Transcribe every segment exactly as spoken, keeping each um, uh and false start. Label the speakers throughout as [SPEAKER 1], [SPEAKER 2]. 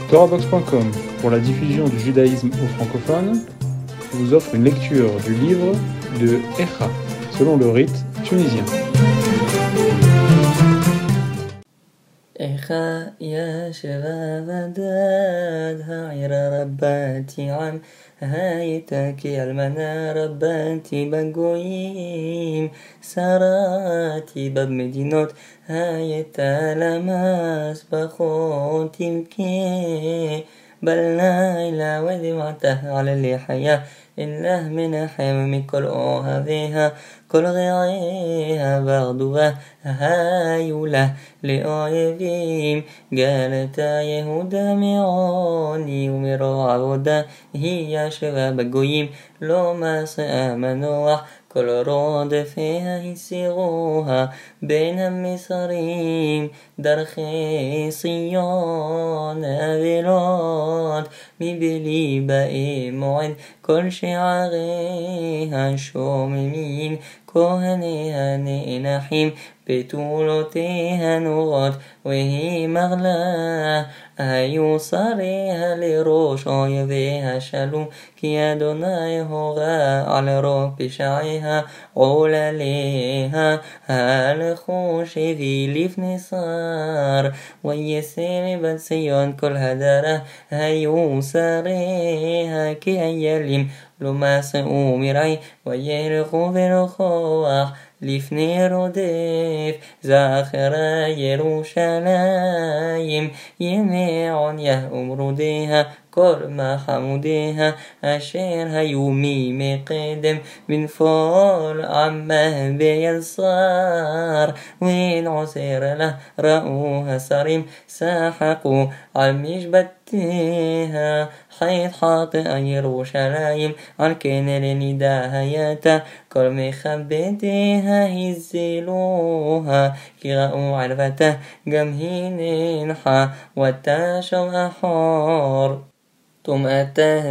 [SPEAKER 1] Torahbox point com, pour la diffusion du judaïsme aux francophones, vous offre une lecture du livre de Echa, selon le rite tunisien.
[SPEAKER 2] Echa ya shavadad ha'ira rabbati am haytaki almana rabbati bagoyim sarati bab medinot hayta lamas bakhotim ke بل إلى وذوعته على اللحية إله من حمم كل أوهبها كل غيرها بغضها هايولة لأويبهم قالت يهودا ميعوني ومروا عبودا هي شباب الجويم لو ما سآمنوا كل رود فيها يسيغوها بين المصريم درخي صيون أبلاد مبلي بقي موعد كل شعرها شوممين كهنها نحيم بطولتها نغط وهي مغلا أيو صاريها لروش أيبها شلو كي أدوناي هغا على روب شعيها عولا ليها هال خوش في لفن صار ويسير بسيون كل هدره هيو صاريها كي أيلم لما سأمري ويرخو برخوح לפני רודף זכרה ירושלים ימי עוניה ומרודיה כל מחמודיה אשר היו ממקדם בנפול עמה ביצר ונעשר לה ראו השרים שחקו על משבטיה حيث حاطئ يروشلايم عن كان لنداهياتا كل مخبتها هزلوها كغاءوا عرفته جمهين نحا وتاشوا أحار ثم أتاه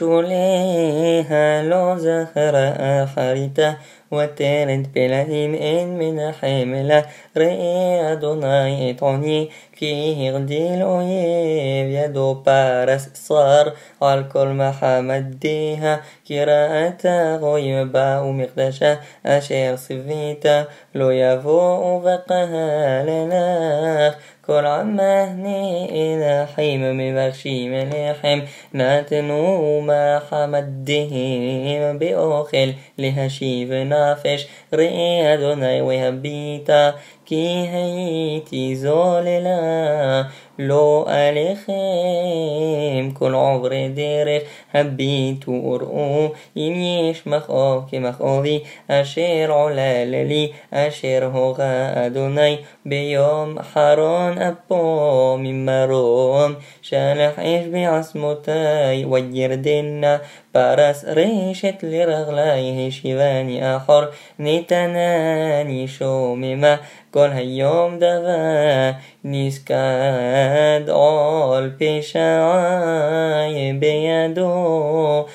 [SPEAKER 2] بشوليها لو زخر آخرته وترد بلهم إن من حملة رئي أدوناي إطعني كي يغدي الأويب يدو بارس صار على كل محمد ديها كراءة غيم باو مقدشة أشير صفيتا لو يفوء بقها لناخ كل عمهني إلى حيم مبخشي مليحم ناتنو ما حمدهم بأخل لهشيف نافش رئي أدوناي وهبيتا كي هيتي زوللا لو أليخيم كل عبر ديرخ هبيت ورقو يميش مخوف كمخوفي أشير علالي أشير هغا أدوناي بيوم حرون أبو من مروم شالح إيش بعصمتاي ويردنا بارس ريشت لرغلايه شيفاني أحر نتناني شومما كل هيوم دفا نسكاد عول بشعاي بيدو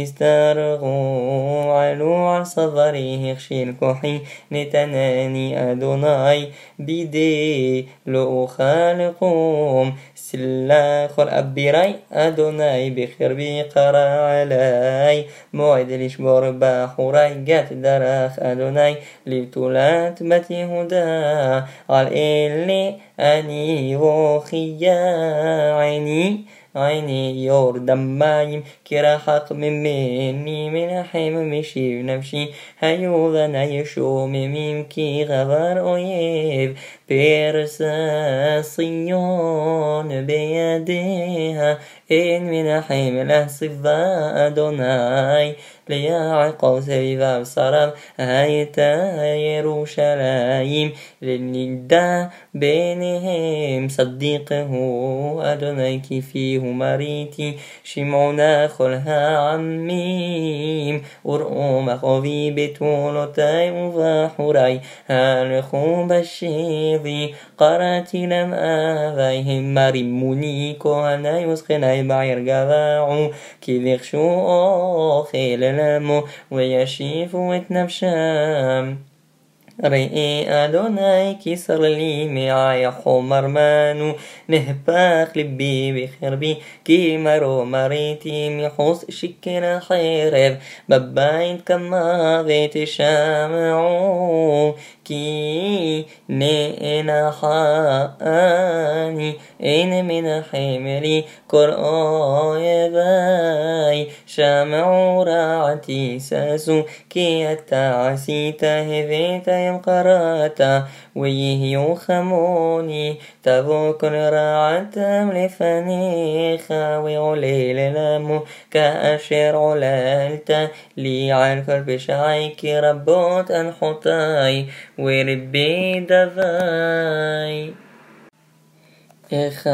[SPEAKER 2] يسترغو علو على صبريه يخشي كحي نتناني أدوناي بيدي لو خالقوم سلاخ الأبراي أدوناي بخير بقرا علي موعد الإشبار باحوراي جات دراخ أدوناي لبتولات متي هدا على إلي أني وخيا عيني عيني يور دمايم كرا حق من مني من حيم مشي نفسي هيوغا يشو ميم كي غبر أويب بيرسا صيون بيديها إن من حيم له صفا أدوناي ليعقو سبيبا بصرم هايتا يروشلايم للندى بينهم صديقه أدوناي كيفيه مريتي شمعنا خلها عميم ورقو مخوفي بتولتاي وفاحوراي هالخو بشيضي قراتي لم آذيهم مرموني كوهنا يسخناي بعير قذاعو كي ذخشو خيل لامو ويشيف وتنبشام ראי אדוני כי שר לי מעי חומר מנו נהפך ליבי בחרבי כי מרו מריתי מחוס שכן חרב בבית כמה ותשמעו כי נאנחה אני אין מנחם לי כל אויבי שמעו רעתי ששו כי אתה עשית הבאת יום קראת ויהיו חמוני תבוא כל רעתם לפניך ועולה ללמו כאשר עוללת לי על כל פשעי כי רבות הנחותי ורבי דווי איך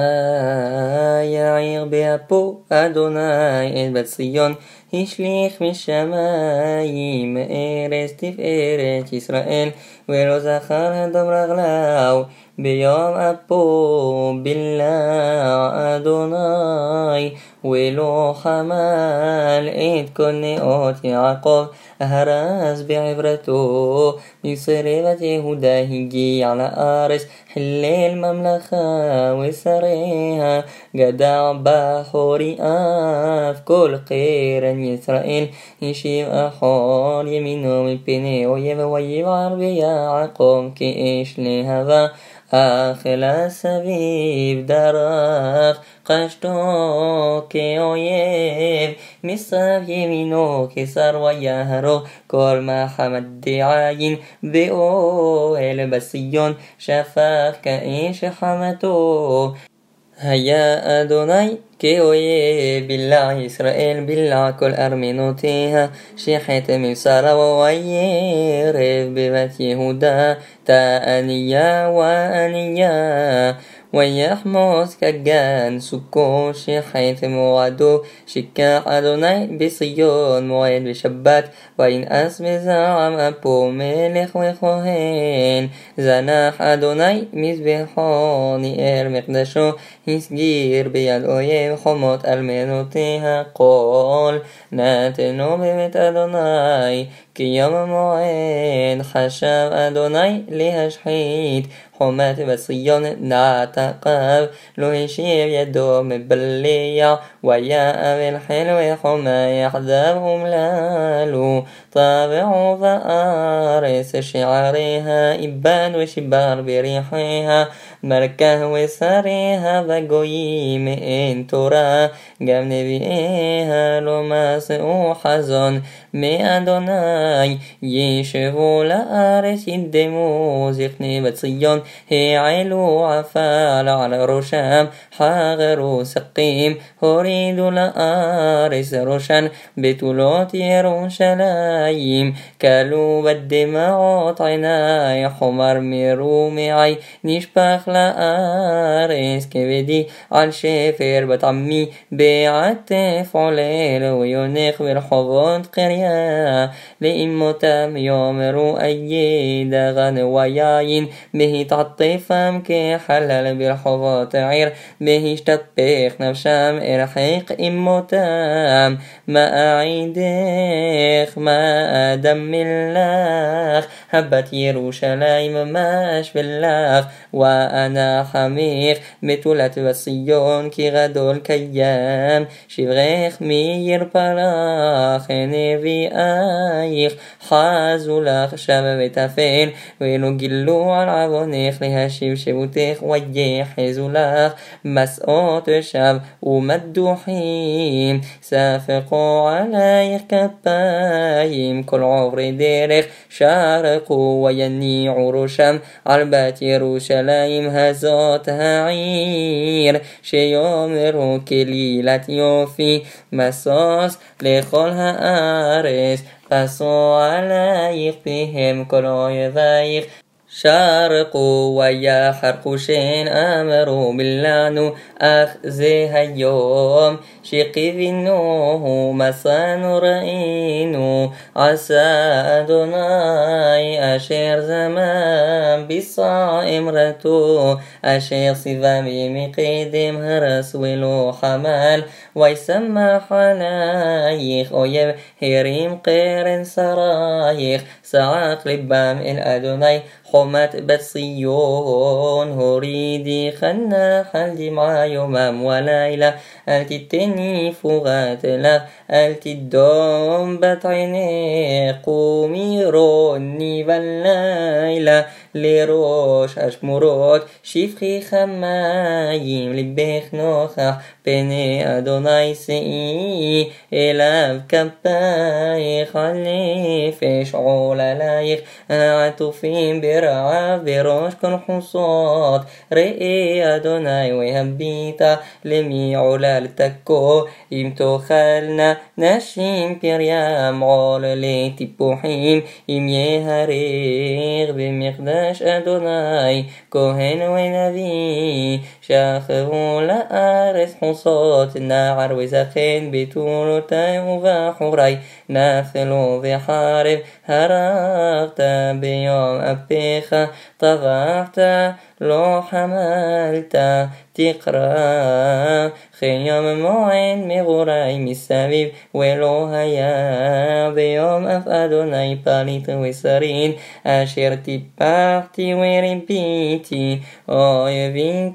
[SPEAKER 2] יעיר באפו אדוני את בת ציון השליך משמיים ארץ תפארת ישראל ולא זכר הדום רגליו ביום אפו בלע אדוני ולא חמל את כל נאות יעקב הרס בעברתו מסרבת יהודה הגיע לארץ חלל ממלכה ושריה גדע בחורי אף כל קרן ישראל השיב אחור ימינו מפני אויב ויבער ביעקב כאש להבה אך לסביב דרך קשתו כאויב מסב ימינו כשר ויהרו כל מחמד דעין באוהל בציון שפך כאש חמתו היה אדוני כאויב בלע ישראל בלע כל ארמנותיה שחט מבשרה וירב בבת יהודה תעניה ועניה ויחמוס כגן סוכו שחט מועדו שיקח אדוני בציון מועד בשבת וינאס בזעם אפו מלך וכהן זנח אדוני מזבחו ניער מקדשו הסגיר ביד אויב חומות אלמנותיה כל נתנו בבית אדוני כי יום המועד חשב אדוני להשחית חומת בציון נעתקיו לא השיב ידו מבליע ויעב חיל וחומה יחדיו אומללו טבעו בארץ שעריה איבד ושיבר בריחיה מלכה ושריה בגויים אין תורה גם נביאיה לא מסעו חזון מאדוני ישבו לארץ ידמו זקני בציון העלו עפר על ראשם חגרו סקים הורידו לארץ ראשן בתולות ירושלים כלו בדמעות עיני חומר מרומעי נשפך לארץ כבדי על שפר בת עמי בעטף עולל ויונך ברחובות קריה לאמותם יאמרו איי דגן ויין בהתעטפם כחלל ברחובות העיר בהשתפך נפשם הרחק אמותם מה אעידך מה אדמל לך הבת ירושלים מה אשבל לך ואנה חמיך בתולת בציון כי גדול קיים שברך מי ירפרך נביאייך חזו לך שב ותפל ולא גילו על עוונך להשיב שבותך ויחזו לך מסעות שב ומדוחים ספקו עלייך כפיים כל עוברי דרך שרקו ויניעו ראשם על בת ירושלים הזאת העיר שיאמרו כלילת יופי משוש לכל הארץ פסו עלייך פיהם כל אויבייך شارقوا ويا حرقوشين أمروا باللعنو أخزي هيوم شقفنوه مسان رأينو عسى أدوناي أشير زمان بصائم رتو أشير صفامي مقيدم هرس ولو حمال ويسمى حلايخ أويب هريم قيرن سرايخ سعاق لبام الأدوناي حمت بصيون هريدي خنا حل مع يومام وليلة ألتي التني فغات له ألتي الدوم بطعيني قومي روني بالليلة لروش أشمروت شفخي خمايم لبيخ نوخح بني أدوناي سئي إلاب كباي خلي فيش عولا لايخ عطوفين برعاف بروش كن حصوت رئي أدوناي ويهبيتا لمي علا لتكو إمتو خالنا نشيم بريام عول لتبوحيم إم يهريغ بمقداش أدوناي كوهن ونبي شاخه لأرس حصوت النعر وزخين بطول تايوغا حوري ناخلو بحارب هرغت بيوم أبيخا طغعت لو حملت تقرأ خيام موعين مغوراي مسابيب ولو هيا بيوم أفأدوناي باليت وسرين أشير تباحتي وربيتي ويبين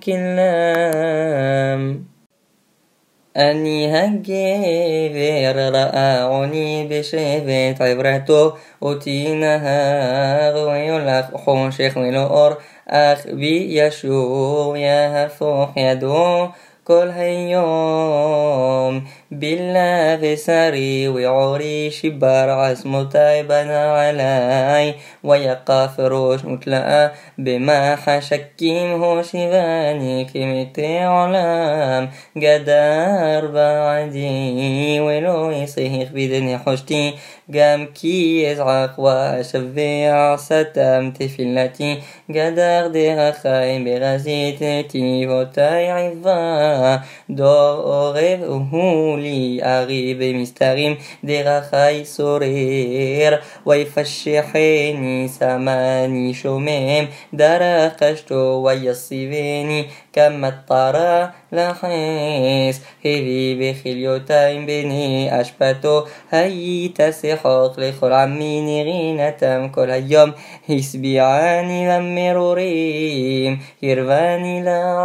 [SPEAKER 2] كلام أني هجيبر رأوني بشبت عبرته أتينها ويلخ خونشخ ولور أخ بي يشو يا هفوح يدو كل هيوم بالله بسري وعوري شبار عسمو تايبنا علي ويقى فروش متلقى بما حشكيم هو شباني كمتي علام قدار بعدي ولو يصيح بدني حشتي قام كي يزعق وأشبع ستم تفلتي قدر ديها خايم بغزيتتي وتاي عفا دور أغيب أهولي أغيب مستغيم ديها خاي سرير ويفشحيني سماني شميم درقشتو ويصيبيني كما الطرا لحيس هذي بخليوتين بني أشبتو هاي تسحق لخل عميني غينة كل يوم يسبيعاني لمروريم يرفاني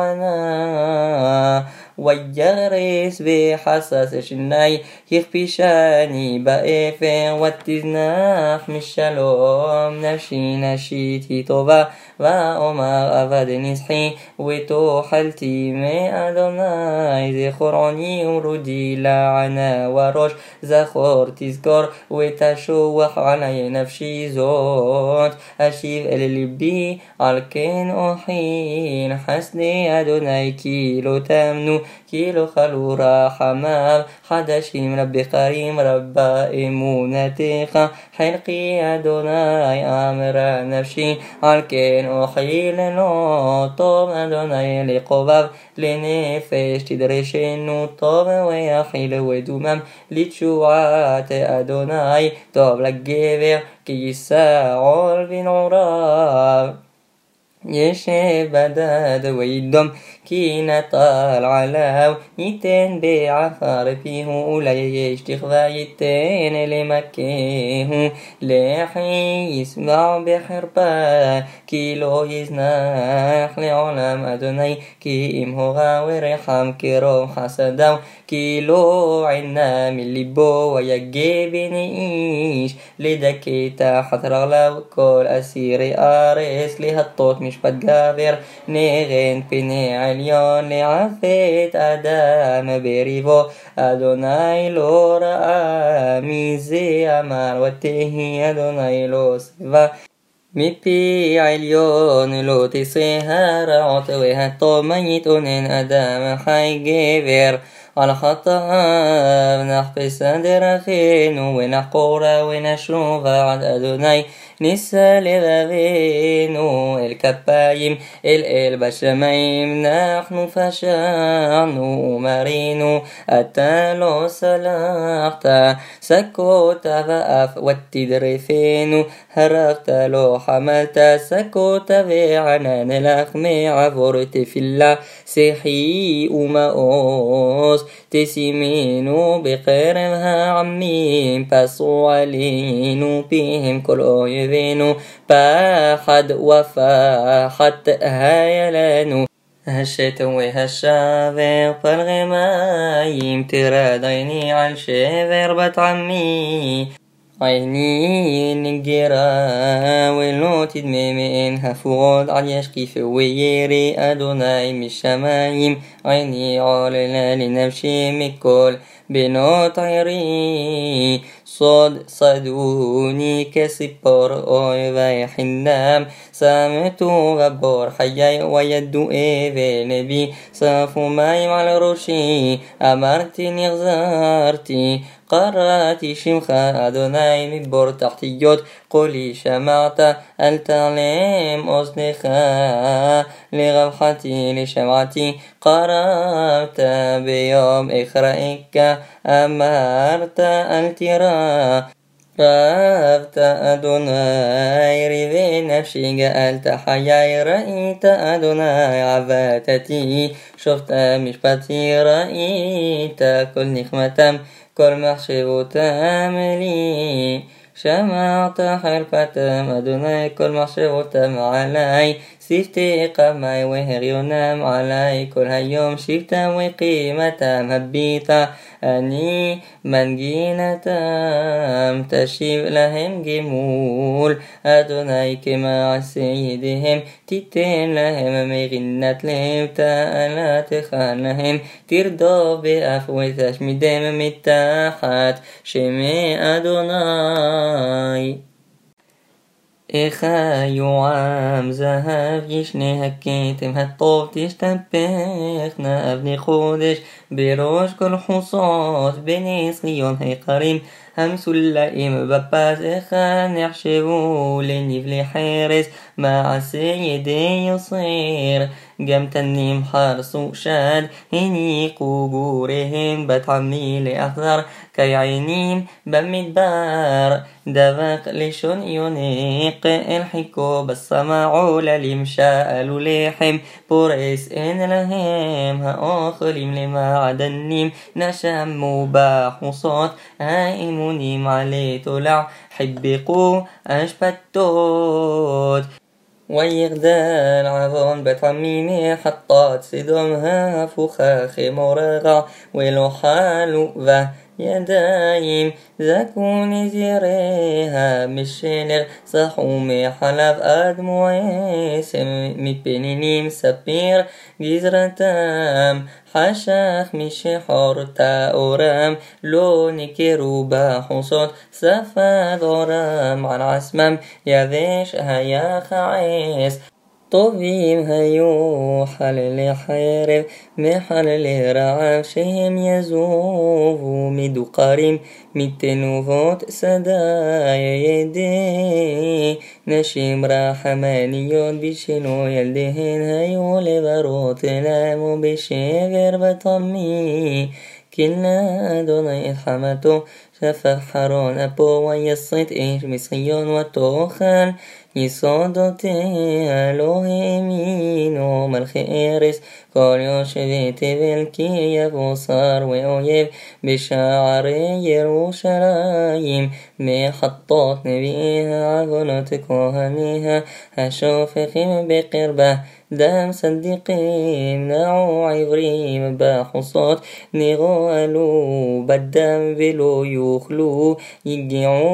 [SPEAKER 2] لعنا ويجرس بحساس شناي يخبشاني بقفن واتزناح مش شلوم نفشي نشيتي طوبا وأمر أفاد نسحي وتوحلتي مي أدوناي زخوراني ورودي لعنا وروش زخور تذكر وتشوح علي نفشي زوت أشيف اللبي عالكين أحين حسني أدوناي كيلو تمنو كيلو خلورا حمام حدشيم ربي قريم ربا إمونتيخا حلقي أدوناي أمر نفشي عالكين أحيل نوطب أدوناي لقباب لنفش تدرشن طب ويحيل ودومم لتشوعات أدوناي طب للجبر كي يساعل بنعراب يشيب بداد ويدم كي نطال علاو يتن بعفار فيه أولي يشتخفى يتن لمكيه لحي يسمع بحربا كيلو يزناح لعلم أدوني كي إمه غاور حم كيرو حسداو كيلو عنا من لبو ويجيبني إيش لدكي تحت رغلو كل أسيري آرس لهالطوط مش بتقابر نغين بني عليون لعفيت أدام بريفو أدوناي لو رأى ميزي أمار وتهي أدوناي لو سيفا مبي عليون لو تسيها رعوت وهاتو ميت أنين أدام حي جيبر على خطأ نحبس درخين ونحقورا ونشوف عد أدوناي נישא לבבינו אל כפיים, אל אל בשמיים, אנחנו פשענו ומרינו, אתה לא סלחת, סקות ואף ותדרפנו, הרגת לא חמלת, סקות וענן לחמי, עברת תפילה שיחי ומאוס, תשימנו בקרב העמים, פסו עלינו פיהם כל אויבינו, פחד ופחד היה לנו, השת והשבר פלגי מים, תרד עיני על שבר בת עמי, عيني نجرا ولو تدممين هفوض على يشكيف ويري أدوناي من الشمايم، عيني عالنا لنفسي مكل بنوت عيري، صد صدوني كسبار أوي حنام، سامتو غبار حياي ويدو إيه نبي، صافو ماي على روشي أمرتني غزارتي، قراتي شمخة أدوناي مبور تحتيوت، قولي شمعت التعليم أصدخ لغبحتي لشمعتي، قرأت بيوم إخرائك أمرت الترا، رافت أدوناي ريفي نفسي جألت حياي، رأيت أدوناي عباتتي، شفت مشبتي، رأيت كل نخمة كل محشب تاملي، شمعت حرفتم أدوناي كل محشب تام علي، سيفتي قمعي وهريونام علي، كل هيوم شفتا وقيمتام هبيتا، أني من جينتام تشيب لهم جمول، أدوناي كما عسيدهم تتين لهم مغنت لهم، تألا تخان لهم تردو بأفو تشمدهم متاحت شمي أدوناي، إخا يوعام زهف يشني هكيتم هالطوب تشتبخنا أبني خودش بروش كل حصات بني صيون هي قريم همس اللئيم بباز إخا نحشبو لنفلي حارس مع سيدي يصير قمت النيم حارسو شاد هني قبورهم بتعمي لأحذر كي عينيم بمدبار دبق لشون ينيق الحكو بالسماعو للمشاء لحم بوريس إن لهم هأخلم لما عدنيم نشم مباح وصوت هائمونيم علي تلع حبقو أشبتوت ويغدال عظون بتعميمي حطات سدومها فخاخ مرغع ولو حالو و يدايم زكوني زيريها مشينر صحومي حلف أدموي مبنينيم سبير جزرتام حشاخ مشي حورتا أورام لوني كروبا حصوت سفاد غرام عن عسمم يذيش هيا خعيس طوبيم هيو حلل حيرب محلل رعب شهم يزوف مدو قريم متنوفوت سدايا يدي نشيم راحمانيون بشنو يلدهن هيو لبروت لامو بشيفر بطمي كلنا دوني إلحمتو شفق حرون أبو ويصيت إيش مصيون وتوخن يصادتي ألوهيمينو ملخيرس كل يوشبيت بالكي يبو صار ويويب بشعر يروشلايم محطات نبيها عقلت كوهنيها هشوفخم بقربه دام صديقين نعو عبريم باحصات نغالو بدام بلو يخلو يجيعو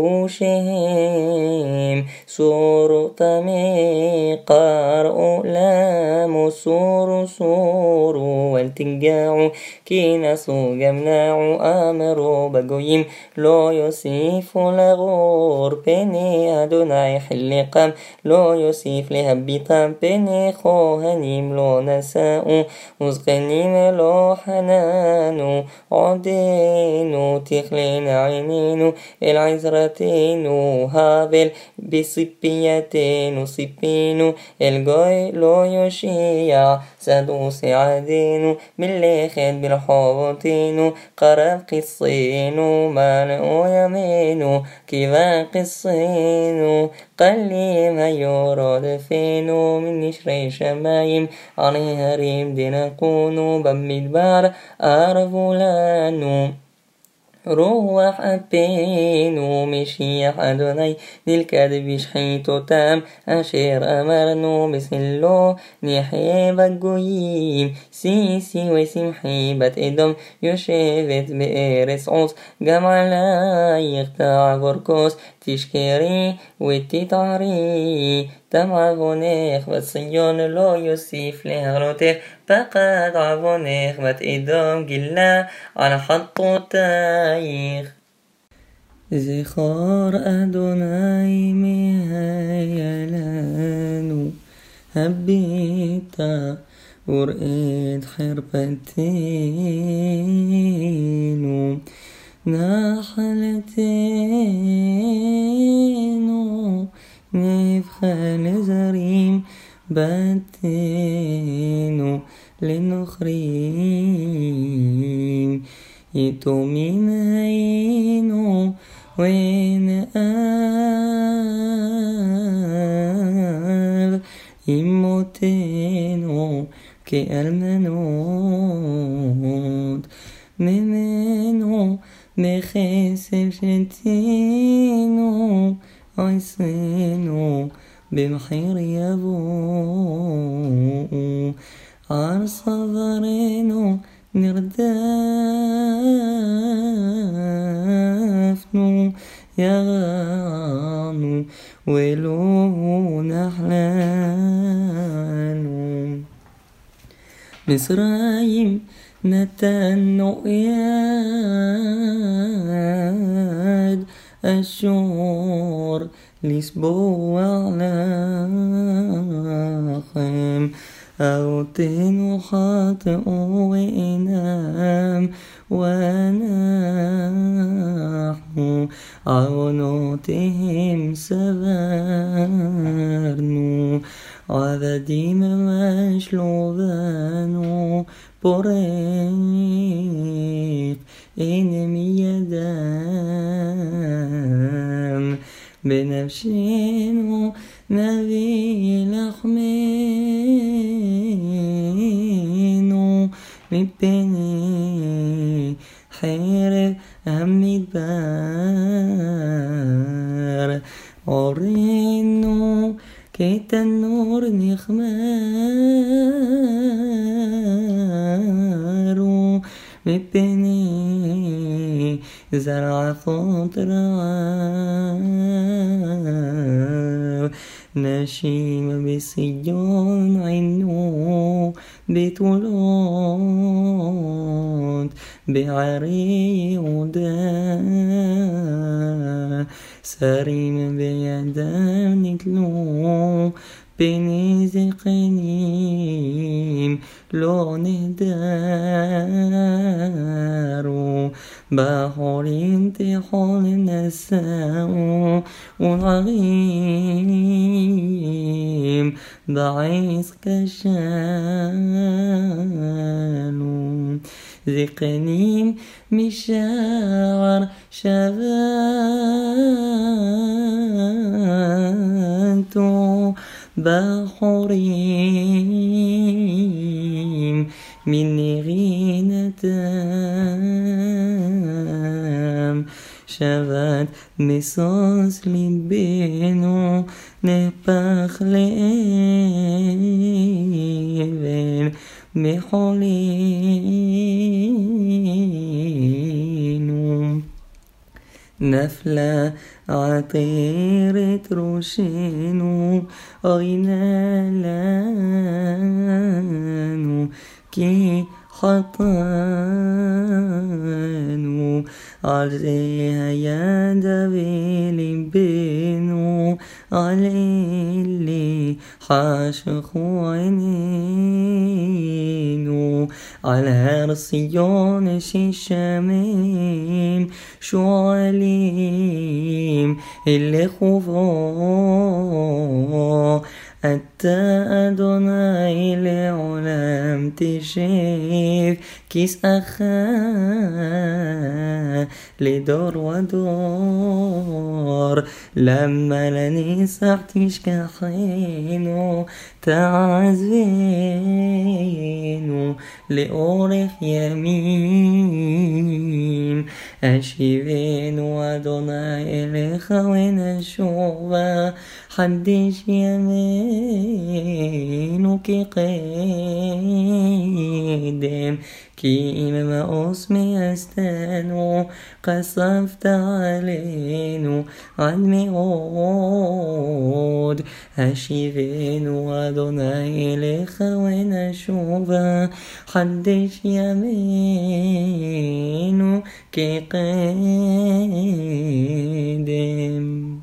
[SPEAKER 2] بالوشهم سور تمي قارئ لام سور سور والتنجاع كينسو جمناع آمرو بقويم لو يوسيف لغور بني أدوناي حلقام لو يوسيف لهبطام بني וכהנים לא נשאו, וזקנים לא חננו. עודנו תכלנה עינינו אל עזרתנו, הבל בציפייתנו ציפינו, אל גוי לא יושיע שדו סעדנו. מלאכת ברחובותינו קרב קצינו, מלאו ימינו כיבה קצינו. قليم يورد فينو من نشر شمايم علي هريم دنقونو بمدبار أرفلانو. روح أبينو مشيح أدوني للكذب شحيتو تام أشير أمرنو بسلو نحيب الجويم سيسي وسمحي بات إدم يشيفت بإرس عوص جمع لا يقطع فركوس تشكري وتتعري تمع غنيخ بتصيون لو يوسيف لهروتك فقد عفونيخ بات إدم جلا على حطو تايخ. זכור אדוני מהילנו, הביטה וראה את חרפתנו, נחלתנו נבחר לזרים, בתנו לנוכרים, יתומים היינו ונאב, אמותינו כאלמנות, ממנו בכסף שתינו, עשינו במחיר יבוא, על צווארנו נרדפנו, ירענו ולא נחלנו. מצרים נתנו יד, אשור לסבוע לכם. אבותינו חטאו ואינם, ואנחנו עוונותיהם סברנו. עבדים משלובנו, פורף אין מידם. בנפשנו נביא לחמנו, מפני חרב המדבר. עורנו כתנור נחמרו, מפני זרעפות רעב. נשים בציון עינו בתולות, בערי יהודה שרים בידם נתלו, פני זקנים לא נהדרו. בחורים תיכון נשאו ונערים, בעץ כשלו. זקנים משער שבתו, בחורים מנרינתם. שבת משוש ליבנו נהפך לאבן מחולנו. נפלה עטרת ראשנו, אוינה לנו כי חטאנו. על זה היה דוד ליבנו, على اللي حاشخوا عينينو على هر صيون شميم شو عليم اللي خوفو أنت أدوناي לעולם תשב כיסאך לדור ודור למה לנצח תשכחנו תעזבנו לאורך ימים אשיבנו אדוני אליך ונשובה חדש ימינו כקדם כי אם מאוס מייסתנו כספת עלינו עד מאוד השיבנו אדוני אליך ונשובה חדש ימינו כקדם.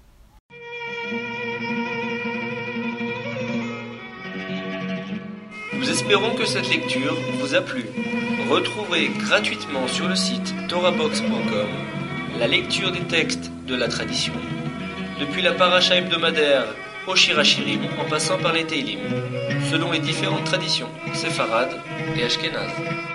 [SPEAKER 3] Nous espérons que cette lecture vous a plu. Retrouvez gratuitement sur le site torahbox point com la lecture des textes de la tradition, depuis la paracha hebdomadaire au Shirachirim en passant par les Teilim, selon les différentes traditions séfarades et ashkénazes.